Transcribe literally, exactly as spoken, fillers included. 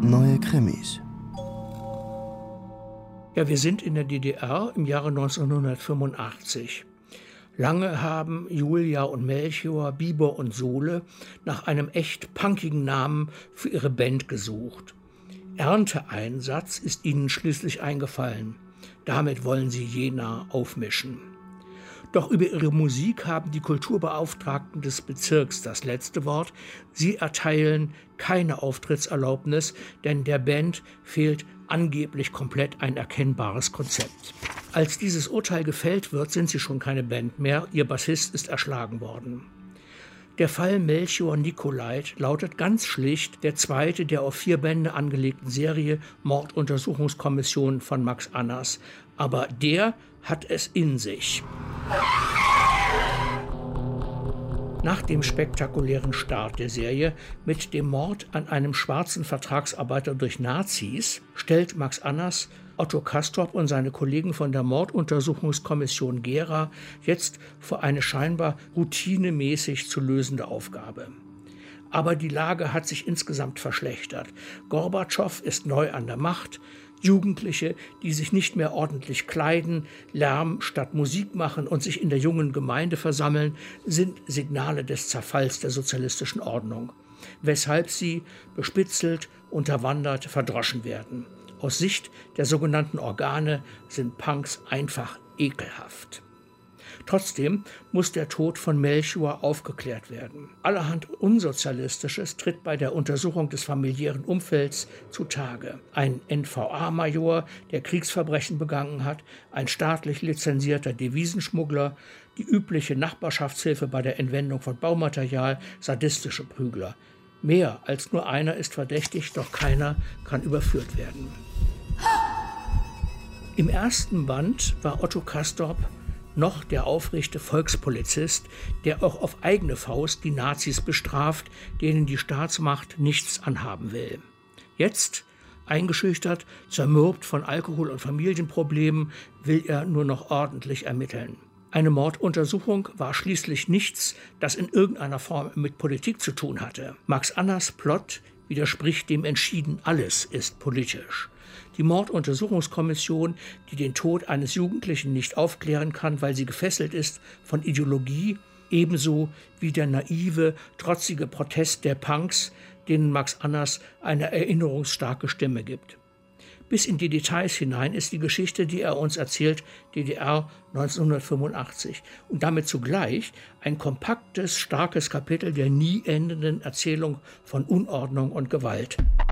Neue Krimis. Ja, wir sind in der D D R im Jahre neunzehnhundertfünfundachtzig. Lange haben Julia und Melchior, Bieber und Sohle nach einem echt punkigen Namen für ihre Band gesucht. Ernteeinsatz ist ihnen schließlich eingefallen. Damit wollen sie Jena aufmischen. Doch über ihre Musik haben die Kulturbeauftragten des Bezirks das letzte Wort. Sie erteilen keine Auftrittserlaubnis, denn der Band fehlt angeblich komplett ein erkennbares Konzept. Als dieses Urteil gefällt wird, sind sie schon keine Band mehr. Ihr Bassist ist erschlagen worden. Der Fall Melchior Nicolait lautet ganz schlicht der zweite der auf vier Bände angelegten Serie Morduntersuchungskommission von Max Annas. Aber der hat es in sich. Nach dem spektakulären Start der Serie mit dem Mord an einem schwarzen Vertragsarbeiter durch Nazis stellt Max Annas Otto Castorp und seine Kollegen von der Morduntersuchungskommission Gera jetzt vor eine scheinbar routinemäßig zu lösende Aufgabe. Aber die Lage hat sich insgesamt verschlechtert. Gorbatschow ist neu an der Macht. Jugendliche, die sich nicht mehr ordentlich kleiden, Lärm statt Musik machen und sich in der jungen Gemeinde versammeln, sind Signale des Zerfalls der sozialistischen Ordnung, weshalb sie bespitzelt, unterwandert, verdroschen werden. Aus Sicht der sogenannten Organe sind Punks einfach ekelhaft. Trotzdem muss der Tod von Melchior aufgeklärt werden. Allerhand Unsozialistisches tritt bei der Untersuchung des familiären Umfelds zutage. Ein N V A-Major, der Kriegsverbrechen begangen hat, ein staatlich lizenzierter Devisenschmuggler, die übliche Nachbarschaftshilfe bei der Entwendung von Baumaterial, sadistische Prügler. Mehr als nur einer ist verdächtig, doch keiner kann überführt werden. Im ersten Band war Otto Castorp noch der aufrechte Volkspolizist, der auch auf eigene Faust die Nazis bestraft, denen die Staatsmacht nichts anhaben will. Jetzt, eingeschüchtert, zermürbt von Alkohol- und Familienproblemen, will er nur noch ordentlich ermitteln. Eine Morduntersuchung war schließlich nichts, das in irgendeiner Form mit Politik zu tun hatte. Max Annas Plot widerspricht dem entschieden: Alles ist politisch. Die Morduntersuchungskommission, die den Tod eines Jugendlichen nicht aufklären kann, weil sie gefesselt ist von Ideologie, ebenso wie der naive, trotzige Protest der Punks, denen Max Annas eine erinnerungsstarke Stimme gibt. Bis in die Details hinein ist die Geschichte, die er uns erzählt, D D R neunzehnhundertfünfundachtzig. Und damit zugleich ein kompaktes, starkes Kapitel der nie endenden Erzählung von Unordnung und Gewalt.